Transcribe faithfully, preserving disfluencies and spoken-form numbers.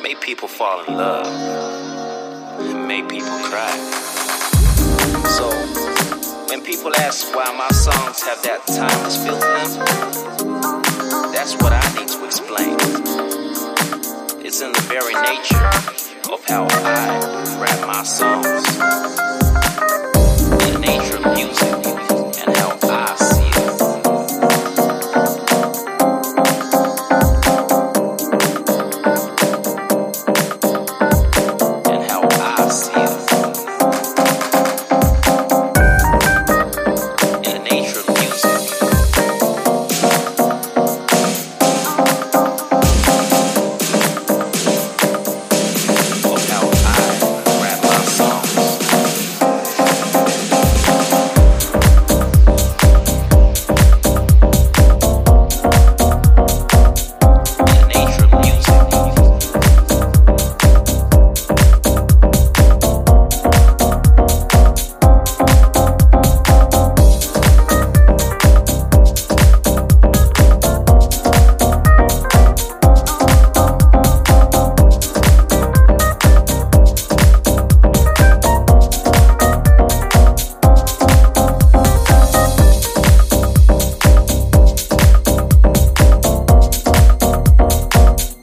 make people fall in love, and make people cry. So, when people ask why my songs have that timeless feel to them, that's what I need to explain. It's in the very nature of how I rap my songs, the nature of music.